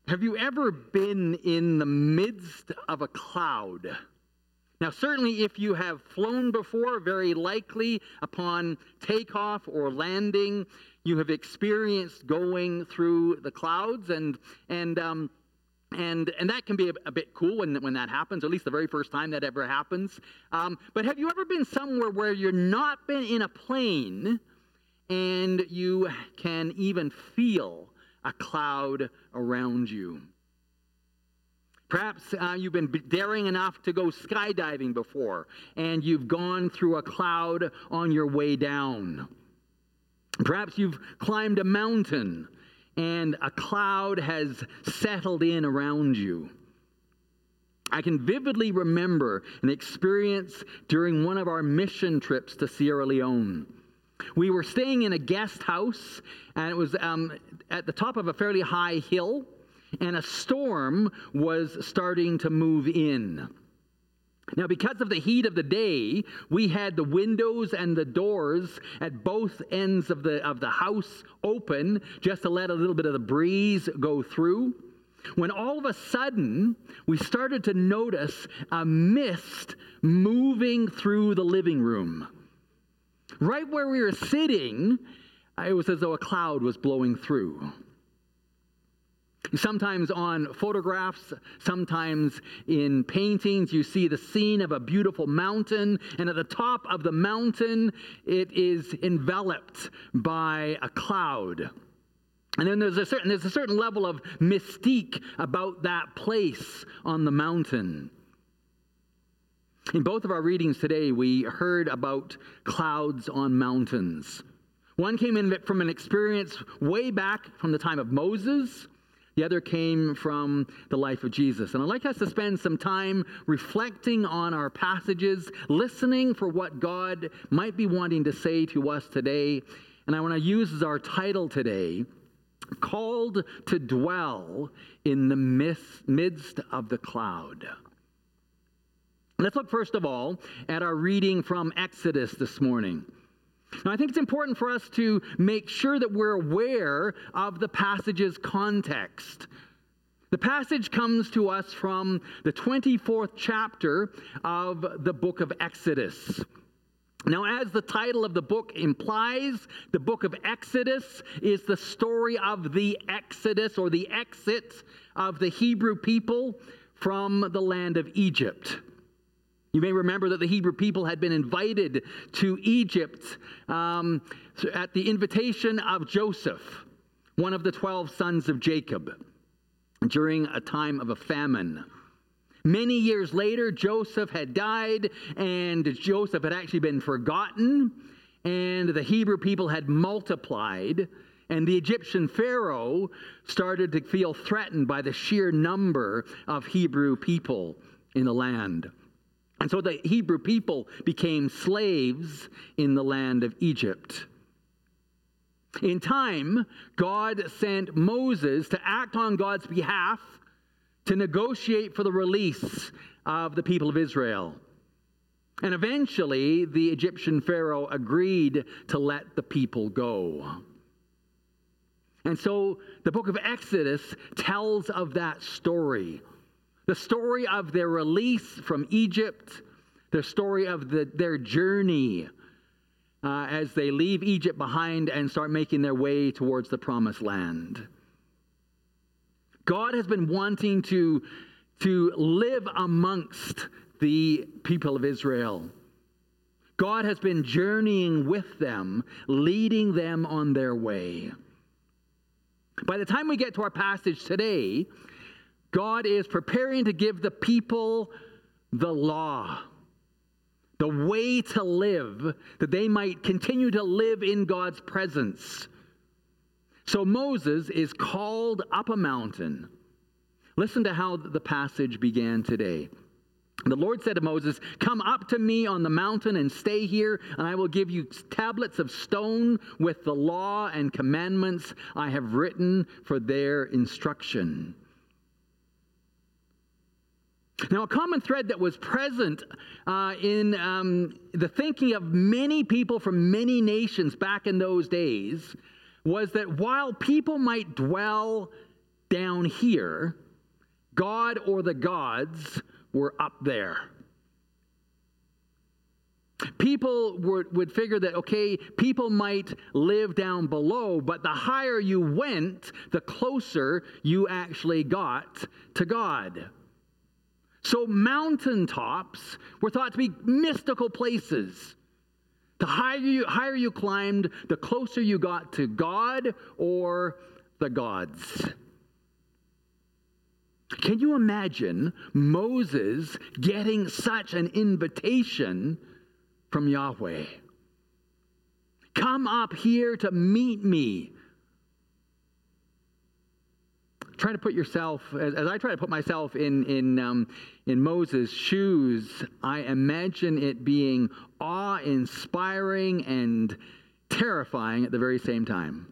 Have you ever been in the midst of a cloud? Now, certainly if you have flown before, very likely upon takeoff or landing, you have experienced going through the clouds, and that can be a bit cool when that happens, or at least the very first time that ever happens. But have you ever been somewhere where you're not been in a plane and you can even feel a cloud around you? Perhaps you've been daring enough to go skydiving before, and you've gone through a cloud on your way down. Perhaps you've climbed a mountain, and a cloud has settled in around you. I can vividly remember an experience during one of our mission trips to Sierra Leone. We were staying in a guest house, and it was at the top of a fairly high hill, and a storm was starting to move in. Now, because of the heat of the day, we had the windows and the doors at both ends of the house open just to let a little bit of the breeze go through. When all of a sudden, we started to notice a mist moving through the living room. Right where we were sitting, it was as though a cloud was blowing through. Sometimes on photographs, sometimes in paintings, you see the scene of a beautiful mountain, and at the top of the mountain, it is enveloped by a cloud. And then there's a certain level of mystique about that place on the mountain. In both of our readings today, we heard about clouds on mountains. One came in from an experience way back from the time of Moses. The other came from the life of Jesus. And I'd like us to spend some time reflecting on our passages, listening for what God might be wanting to say to us today. And I want to use as our title today, Called to Dwell in the Midst of the Cloud. Let's look first of all at our reading from Exodus this morning. Now, I think it's important for us to make sure that we're aware of the passage's context. The passage comes to us from the 24th chapter of the book of Exodus. Now, as the title of the book implies, the book of Exodus is the story of the Exodus, or the exit of the Hebrew people from the land of Egypt. You may remember that the Hebrew people had been invited to Egypt at the invitation of Joseph, one of the 12 sons of Jacob, during a time of a famine. Many years later, Joseph had died, and Joseph had actually been forgotten, and the Hebrew people had multiplied, and the Egyptian Pharaoh started to feel threatened by the sheer number of Hebrew people in the land. And so the Hebrew people became slaves in the land of Egypt. In time, God sent Moses to act on God's behalf to negotiate for the release of the people of Israel. And eventually, the Egyptian Pharaoh agreed to let the people go. And so the book of Exodus tells of that story. The story of their release from Egypt, the story of their journey as they leave Egypt behind and start making their way towards the promised land. God has been wanting to live amongst the people of Israel. God has been journeying with them, leading them on their way. By the time we get to our passage today, God is preparing to give the people the law, the way to live, that they might continue to live in God's presence. So Moses is called up a mountain. Listen to how the passage began today. The Lord said to Moses, "Come up to me on the mountain and stay here, and I will give you tablets of stone with the law and commandments I have written for their instruction." Now, a common thread that was present in the thinking of many people from many nations back in those days was that while people might dwell down here, God or the gods were up there. People would figure that, okay, people might live down below, but the higher you went, the closer you actually got to God. So mountaintops were thought to be mystical places. The higher you climbed, the closer you got to God or the gods. Can you imagine Moses getting such an invitation from Yahweh? Come up here to meet me. Try to put yourself, as I try to put myself in Moses' shoes, I imagine it being awe-inspiring and terrifying at the very same time.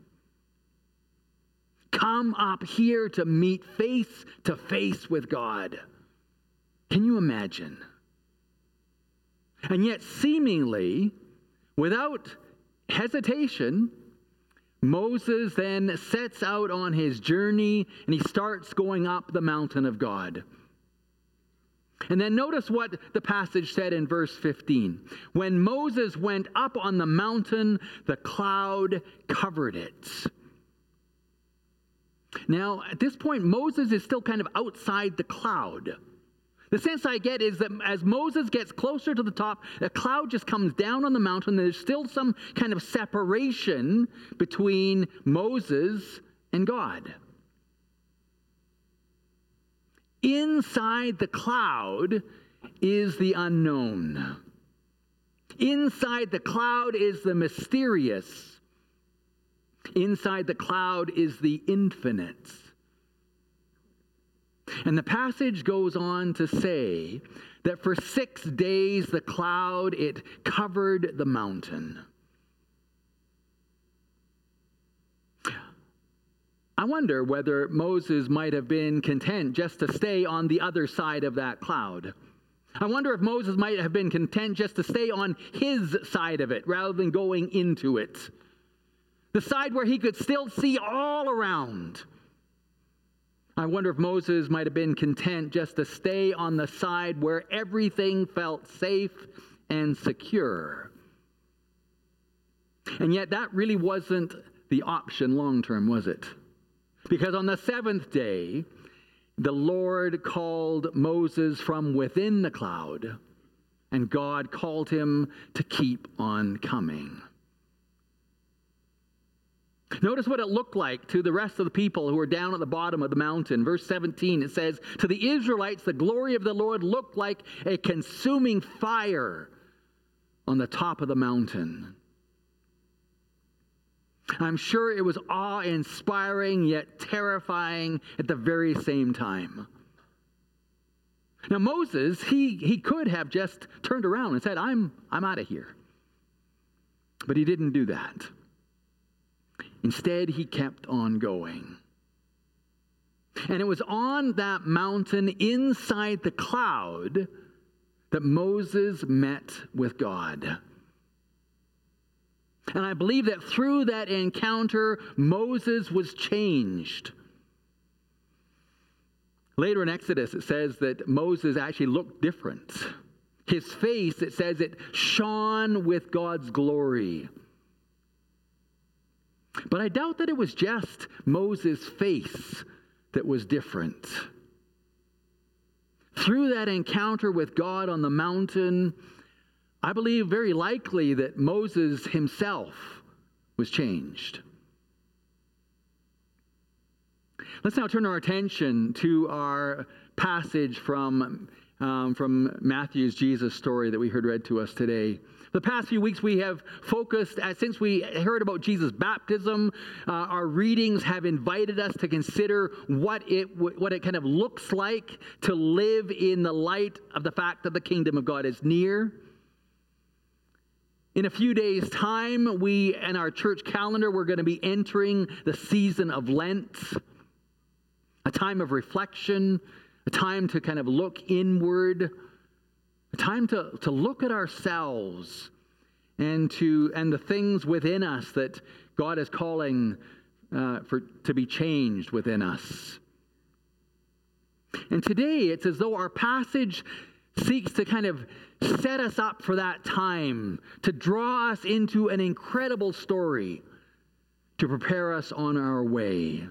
Come up here to meet face to face with God. Can you imagine? And yet, seemingly, without hesitation, Moses then sets out on his journey and he starts going up the mountain of God. And then notice what the passage said in verse 15. When Moses went up on the mountain, the cloud covered it. Now, at this point, Moses is still kind of outside the cloud. The sense I get is that as Moses gets closer to the top, a cloud just comes down on the mountain. There's still some kind of separation between Moses and God. Inside the cloud is the unknown. Inside the cloud is the mysterious. Inside the cloud is the infinite. And the passage goes on to say that for 6 days the cloud, it covered the mountain. I wonder whether Moses might have been content just to stay on the other side of that cloud. I wonder if Moses might have been content just to stay on his side of it rather than going into it. The side where he could still see all around. I wonder if Moses might have been content just to stay on the side where everything felt safe and secure. And yet that really wasn't the option long term, was it? Because on the seventh day, the Lord called Moses from within the cloud, and God called him to keep on coming. Notice what it looked like to the rest of the people who were down at the bottom of the mountain. Verse 17, it says, to the Israelites, the glory of the Lord looked like a consuming fire on the top of the mountain. I'm sure it was awe-inspiring yet terrifying at the very same time. Now Moses, he could have just turned around and said, I'm out of here. But he didn't do that. Instead, he kept on going. And it was on that mountain inside the cloud that Moses met with God. And I believe that through that encounter, Moses was changed. Later in Exodus, it says that Moses actually looked different. His face, it says, it shone with God's glory. But I doubt that it was just Moses' face that was different. Through that encounter with God on the mountain, I believe very likely that Moses himself was changed. Let's now turn our attention to our passage from Matthew's Jesus story that we heard read to us today. The past few weeks we have focused, since we heard about Jesus' baptism, our readings have invited us to consider what it kind of looks like to live in the light of the fact that the kingdom of God is near. In a few days' time, we, in our church calendar, we're going to be entering the season of Lent, a time of reflection, a time to kind of look inward, a time to look at ourselves and the things within us that God is calling to be changed within us. And today it's as though our passage seeks to kind of set us up for that time, to draw us into an incredible story, to prepare us on our way.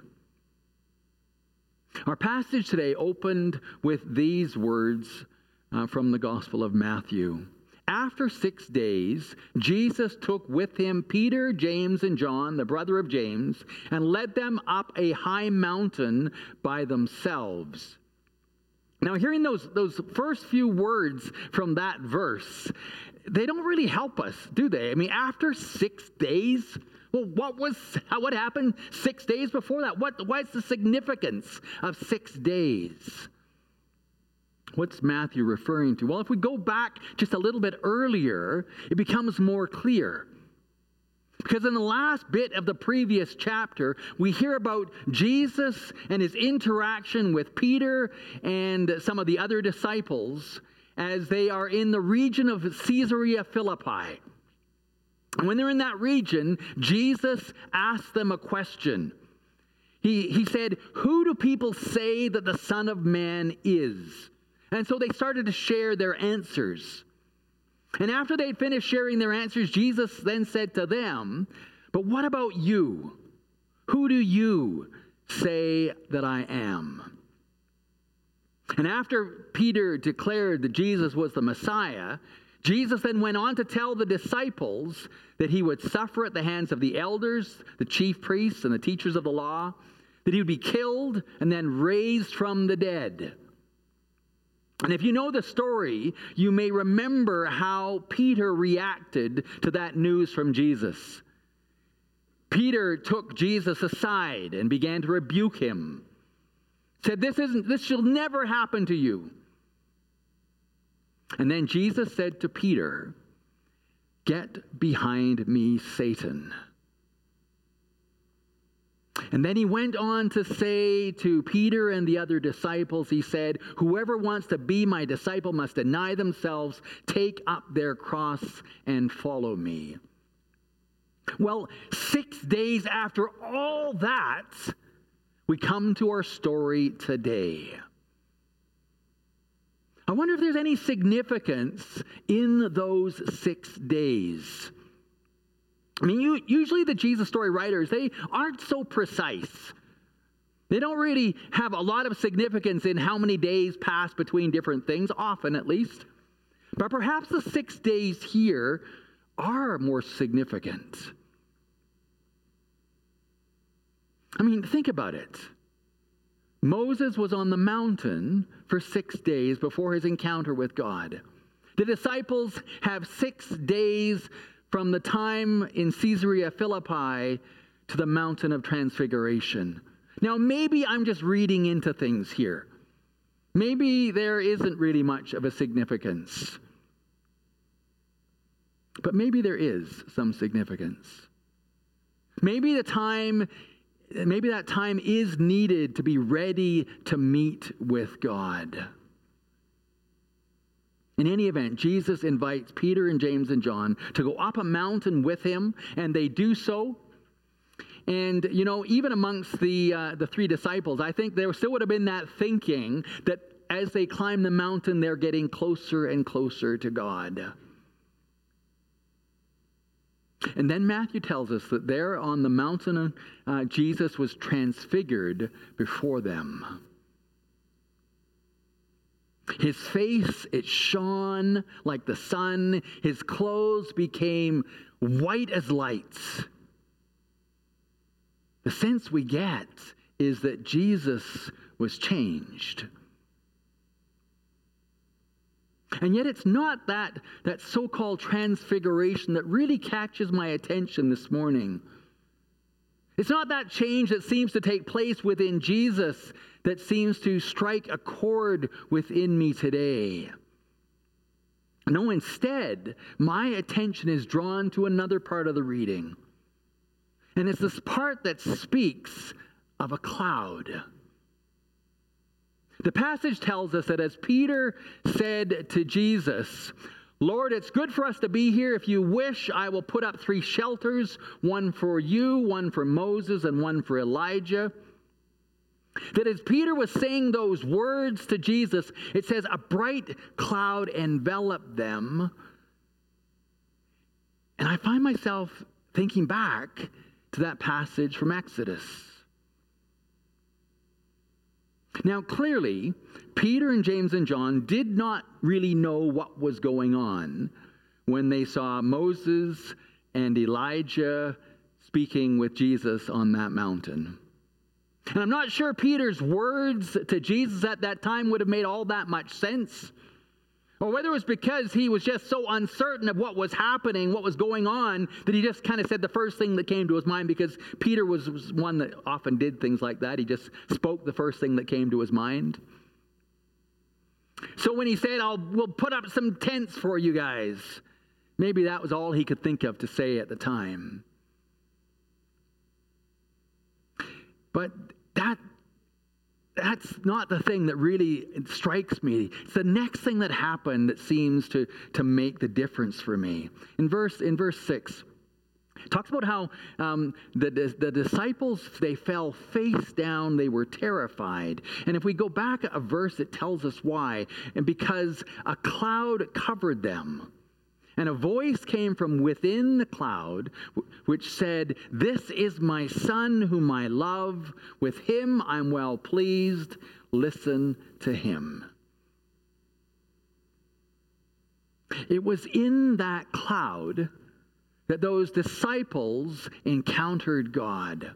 Our passage today opened with these words from the Gospel of Matthew. After 6 days, Jesus took with him Peter, James, and John, the brother of James, and led them up a high mountain by themselves. Now, hearing those first few words from that verse, they don't really help us, do they? I mean, after 6 days, well, what happened 6 days before that? What's the significance of 6 days? What's Matthew referring to? Well, if we go back just a little bit earlier, it becomes more clear. Because in the last bit of the previous chapter, we hear about Jesus and his interaction with Peter and some of the other disciples as they are in the region of Caesarea Philippi. And when they're in that region, Jesus asked them a question. He said, "Who do people say that the Son of Man is?" And so they started to share their answers. And after they'd finished sharing their answers, Jesus then said to them, "But what about you? Who do you say that I am?" And after Peter declared that Jesus was the Messiah, Jesus then went on to tell the disciples that he would suffer at the hands of the elders, the chief priests, and the teachers of the law, that he would be killed and then raised from the dead. And if you know the story, you may remember how Peter reacted to that news from Jesus. Peter took Jesus aside and began to rebuke him. Said, this shall never happen to you. And then Jesus said to Peter, "Get behind me, Satan." And then he went on to say to Peter and the other disciples, he said, "Whoever wants to be my disciple must deny themselves, take up their cross, and follow me." Well, 6 days after all that, we come to our story today. I wonder if there's any significance in those 6 days. I mean, usually the Jesus story writers, they aren't so precise. They don't really have a lot of significance in how many days pass between different things, often at least. But perhaps the 6 days here are more significant. I mean, think about it. Moses was on the mountain for 6 days before his encounter with God. The disciples have 6 days from the time in Caesarea Philippi to the mountain of transfiguration. Now, maybe I'm just reading into things here. Maybe there isn't really much of a significance. But maybe there is some significance. Maybe that time is needed to be ready to meet with God. In any event, Jesus invites Peter and James and John to go up a mountain with him, and they do so. And, you know, even amongst the three disciples, I think there still would have been that thinking that as they climb the mountain, they're getting closer and closer to God. And then Matthew tells us that there on the mountain, Jesus was transfigured before them. His face, it shone like the sun. His clothes became white as lights. The sense we get is that Jesus was changed. And yet it's not that so-called transfiguration that really catches my attention this morning. It's not that change that seems to take place within Jesus that seems to strike a chord within me today. No, instead, my attention is drawn to another part of the reading. And it's this part that speaks of a cloud. The passage tells us that as Peter said to Jesus, "Lord, it's good for us to be here. If you wish, I will put up 3 shelters, one for you, one for Moses, and one for Elijah." That as Peter was saying those words to Jesus, it says a bright cloud enveloped them. And I find myself thinking back to that passage from Exodus. Now, clearly, Peter and James and John did not really know what was going on when they saw Moses and Elijah speaking with Jesus on that mountain. And I'm not sure Peter's words to Jesus at that time would have made all that much sense. Or whether it was because he was just so uncertain of what was happening, what was going on, that he just kind of said the first thing that came to his mind, because Peter was one that often did things like that. He just spoke the first thing that came to his mind. So when he said, we'll put up some tents for you guys, maybe that was all he could think of to say at the time. But that's not the thing that really strikes me. It's the next thing that happened that seems to make the difference for me. In verse 6, it talks about how the disciples, they fell face down. They were terrified. And if we go back a verse, it tells us why. And because a cloud covered them. And a voice came from within the cloud, which said, "This is my son whom I love. With him I'm well pleased. Listen to him." It was in that cloud that those disciples encountered God.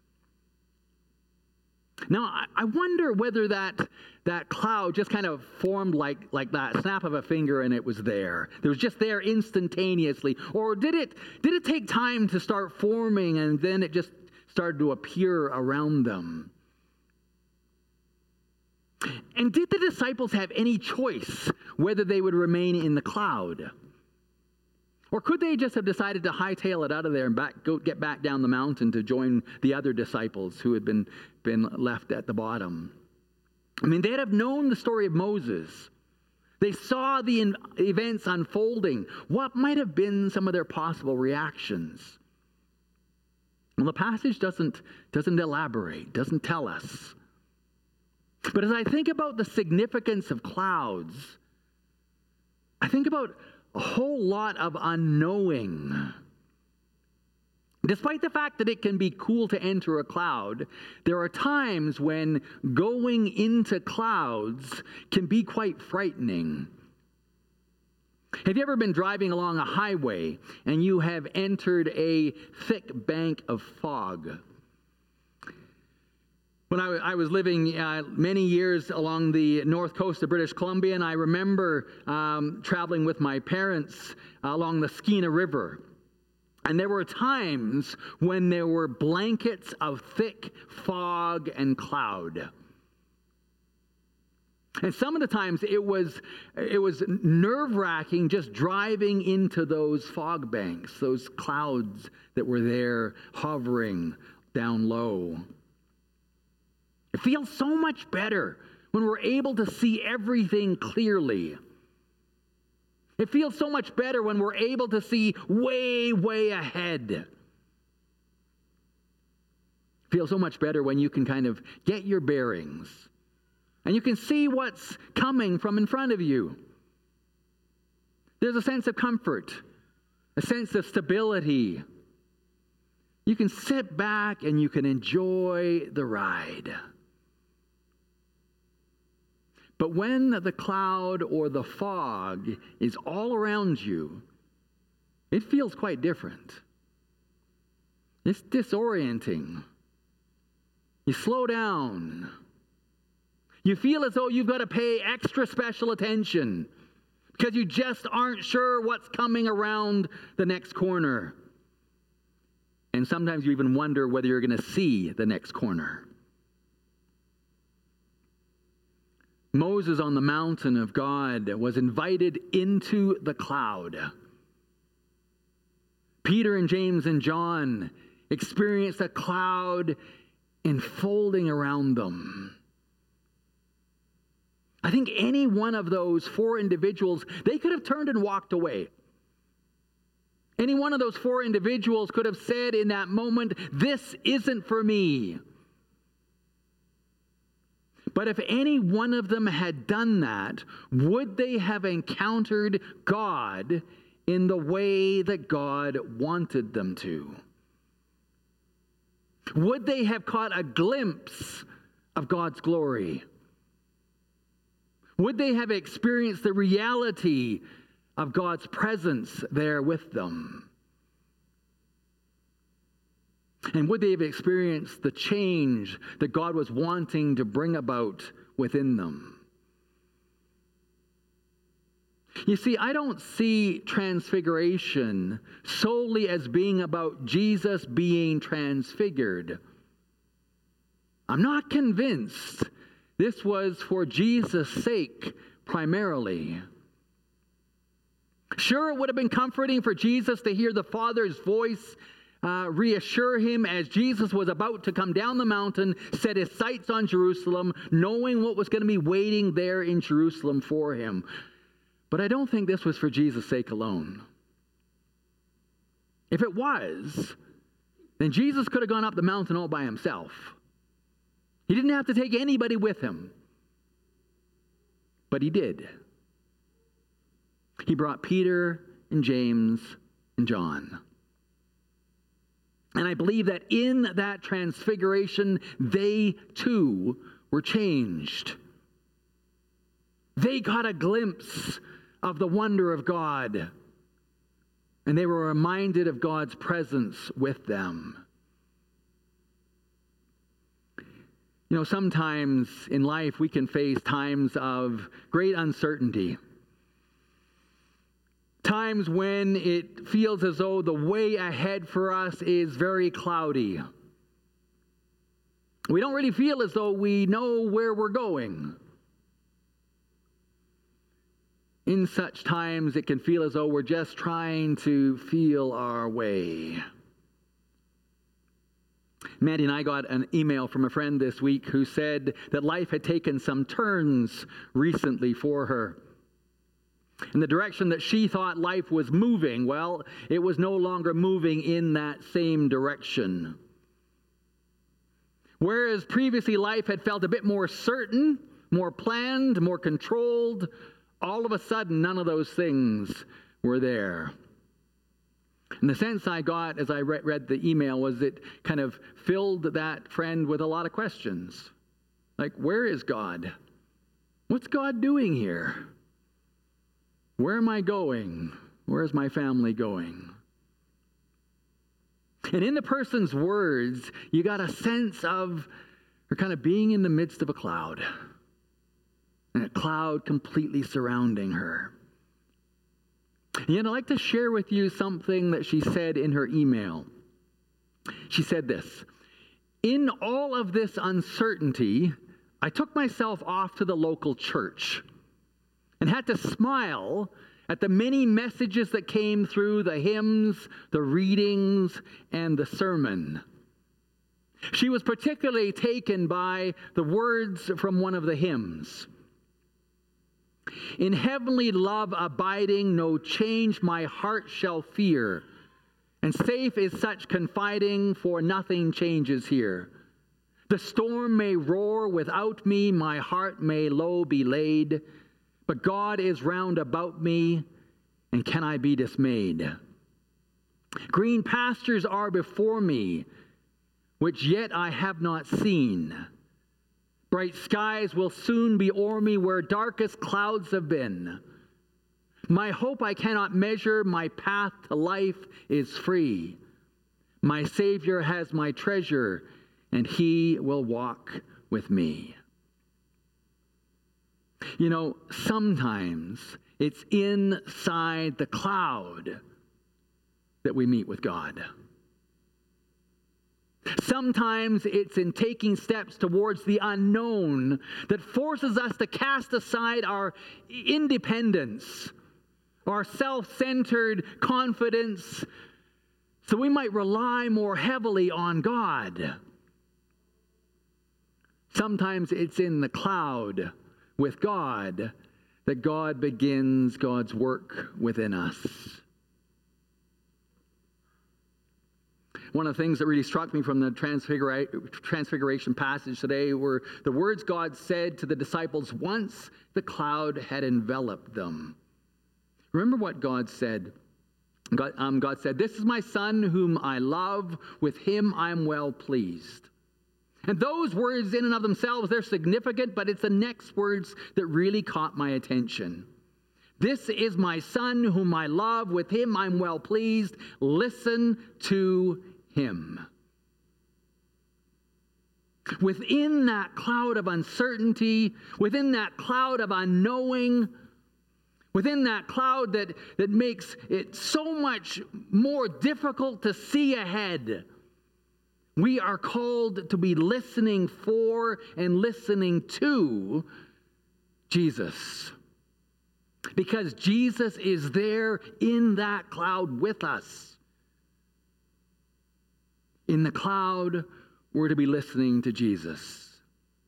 Now, I wonder whether that cloud just kind of formed like that snap of a finger and it was there. It was just there instantaneously. Or did it take time to start forming and then it just started to appear around them? And did the disciples have any choice whether they would remain in the cloud? Or could they just have decided to hightail it out of there and get back down the mountain to join the other disciples who had been left at the bottom? I mean, they'd have known the story of Moses. They saw the events unfolding. What might have been some of their possible reactions? Well, the passage doesn't elaborate, doesn't tell us. But as I think about the significance of clouds, I think about a whole lot of unknowing. Despite the fact that it can be cool to enter a cloud, there are times when going into clouds can be quite frightening. Have you ever been driving along a highway and you have entered a thick bank of fog? When I was living many years along the north coast of British Columbia, and I remember traveling with my parents along the Skeena River. And there were times when there were blankets of thick fog and cloud. And some of the times it was nerve-wracking just driving into those fog banks, those clouds that were there hovering down low. It feels so much better when we're able to see everything clearly. It feels so much better when we're able to see way, way ahead. It feels so much better when you can kind of get your bearings and you can see what's coming from in front of you. There's a sense of comfort, a sense of stability. You can sit back and you can enjoy the ride. But when the cloud or the fog is all around you, it feels quite different. It's disorienting. You slow down. You feel as though you've got to pay extra special attention because you just aren't sure what's coming around the next corner. And sometimes you even wonder whether you're going to see the next corner. Moses on the mountain of God was invited into the cloud. Peter and James and John experienced a cloud enfolding around them. I think any one of those four individuals, they could have turned and walked away. Any one of those four individuals could have said in that moment, "This isn't for me." But if any one of them had done that, would they have encountered God in the way that God wanted them to? Would they have caught a glimpse of God's glory? Would they have experienced the reality of God's presence there with them? And would they have experienced the change that God was wanting to bring about within them? You see, I don't see transfiguration solely as being about Jesus being transfigured. I'm not convinced this was for Jesus' sake primarily. Sure, it would have been comforting for Jesus to hear the Father's voice reassure him as Jesus was about to come down the mountain, set his sights on Jerusalem, knowing what was going to be waiting there in Jerusalem for him. But I don't think this was for Jesus' sake alone. If it was, then Jesus could have gone up the mountain all by himself. He didn't have to take anybody with him. But he did. He brought Peter and James and John. And I believe that in that transfiguration, they too were changed. They got a glimpse of the wonder of God. And they were reminded of God's presence with them. You know, sometimes in life we can face times of great uncertainty. Times when it feels as though the way ahead for us is very cloudy. We don't really feel as though we know where we're going. In such times, it can feel as though we're just trying to feel our way. Maddie and I got an email from a friend this week who said that life had taken some turns recently for her. In the direction that she thought life was moving, well, it was no longer moving in that same direction. Whereas previously life had felt a bit more certain, more planned, more controlled, all of a sudden none of those things were there. And the sense I got as I read the email was it kind of filled that friend with a lot of questions. Like, where is God? What's God doing here? Where am I going? Where is my family going? And in the person's words, you got a sense of her kind of being in the midst of a cloud. And a cloud completely surrounding her. And I'd like to share with you something that she said in her email. She said this: in all of this uncertainty, I took myself off to the local church and had to smile at the many messages that came through the hymns, the readings, and the sermon. She was particularly taken by the words from one of the hymns. In heavenly love abiding, no change my heart shall fear, and safe is such confiding, for nothing changes here. The storm may roar without me, my heart may low be laid, but God is round about me, and can I be dismayed? Green pastures are before me, which yet I have not seen. Bright skies will soon be o'er me where darkest clouds have been. My hope I cannot measure, my path to life is free. My Savior has my treasure, and He will walk with me. You know, sometimes it's inside the cloud that we meet with God. Sometimes it's in taking steps towards the unknown that forces us to cast aside our independence, our self-centered confidence, so we might rely more heavily on God. Sometimes it's in the cloud with God that God begins God's work within us. One of the things that really struck me from the Transfiguration passage today were the words God said to the disciples once the cloud had enveloped them. Remember what God said. God said, "This is my son whom I love. With him I am well pleased." And those words in and of themselves, they're significant, but it's the next words that really caught my attention. "This is my son whom I love. With him I'm well pleased. Listen to him." Within that cloud of uncertainty, within that cloud of unknowing, within that cloud that makes it so much more difficult to see ahead, we are called to be listening for and listening to Jesus. Because Jesus is there in that cloud with us. In the cloud, we're to be listening to Jesus.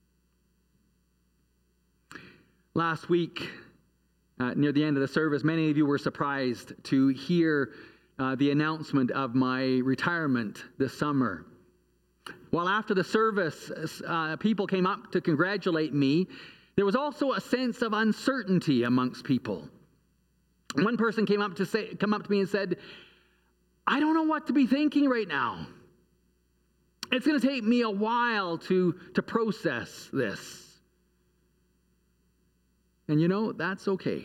Last week, near the end of the service, many of you were surprised to hear the announcement of my retirement this summer. While after the service, people came up to congratulate me, there was also a sense of uncertainty amongst people. One person came up to me and said, "I don't know what to be thinking right now. It's going to take me a while to process this." And that's okay.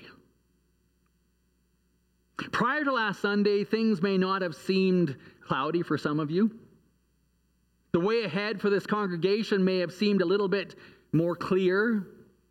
Prior to last Sunday, things may not have seemed cloudy for some of you. The way ahead for this congregation may have seemed a little bit more clear.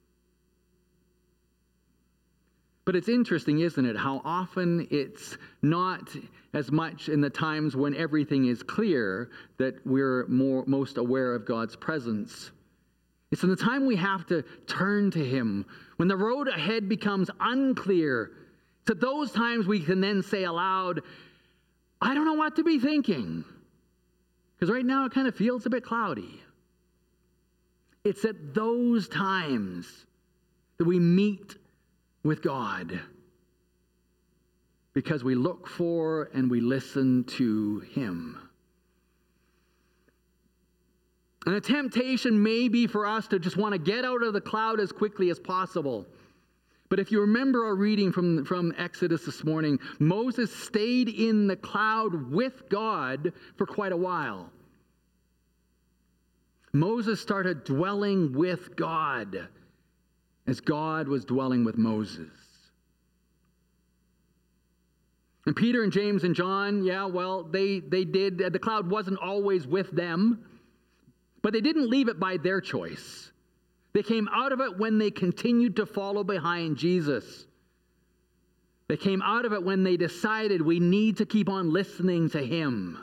But it's interesting, isn't it, how often it's not as much in the times when everything is clear that we're most aware of God's presence. It's in the time we have to turn to him, when the road ahead becomes unclear. It's at those times we can then say aloud, "I don't know what to be thinking." Because right now it kind of feels a bit cloudy. It's at those times that we meet with God, because we look for and we listen to him. And a temptation may be for us to just want to get out of the cloud as quickly as possible. But if you remember our reading from Exodus this morning, Moses stayed in the cloud with God for quite a while. Moses started dwelling with God as God was dwelling with Moses. And Peter and James and John, they did. The cloud wasn't always with them, but they didn't leave it by their choice. They came out of it when they continued to follow behind Jesus. They came out of it when they decided we need to keep on listening to him.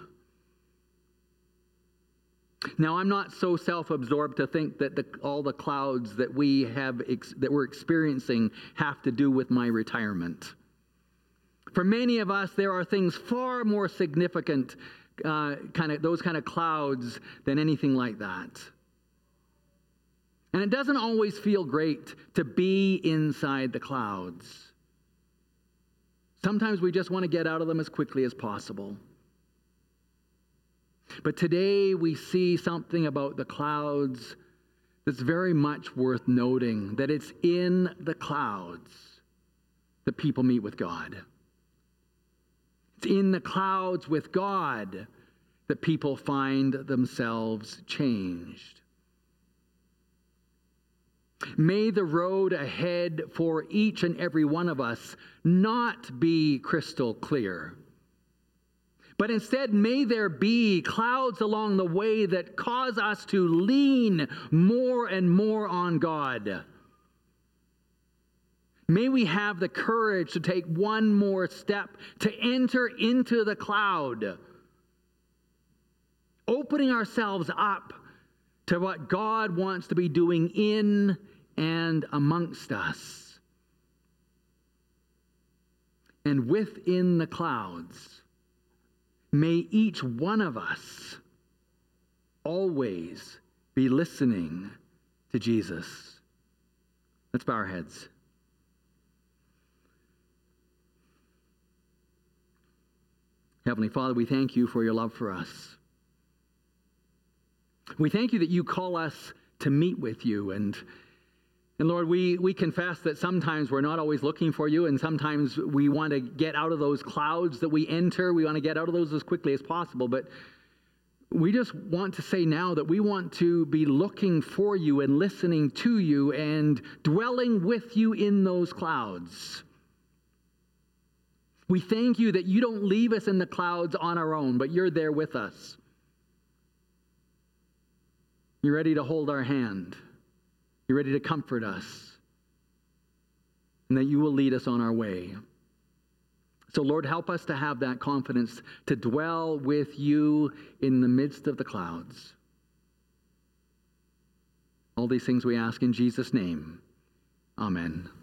Now, I'm not so self-absorbed to think that all the clouds that that we're experiencing have to do with my retirement. For many of us, there are things far more significant, those kind of clouds, than anything like that. And it doesn't always feel great to be inside the clouds. Sometimes we just want to get out of them as quickly as possible. But today we see something about the clouds that's very much worth noting, that it's in the clouds that people meet with God. It's in the clouds with God that people find themselves changed. May the road ahead for each and every one of us not be crystal clear. But instead, may there be clouds along the way that cause us to lean more and more on God. May we have the courage to take one more step to enter into the cloud, opening ourselves up to what God wants to be doing in and amongst us. And within the clouds, may each one of us always be listening to Jesus. Let's bow our heads. Heavenly Father, we thank you for your love for us. We thank you that you call us to meet with you. And Lord, we confess that sometimes we're not always looking for you, and sometimes we want to get out of those clouds that we enter. We want to get out of those as quickly as possible. But we just want to say now that we want to be looking for you and listening to you and dwelling with you in those clouds. We thank you that you don't leave us in the clouds on our own, but you're there with us. You're ready to hold our hand. You're ready to comfort us. And that you will lead us on our way. So, Lord, help us to have that confidence to dwell with you in the midst of the clouds. All these things we ask in Jesus' name. Amen.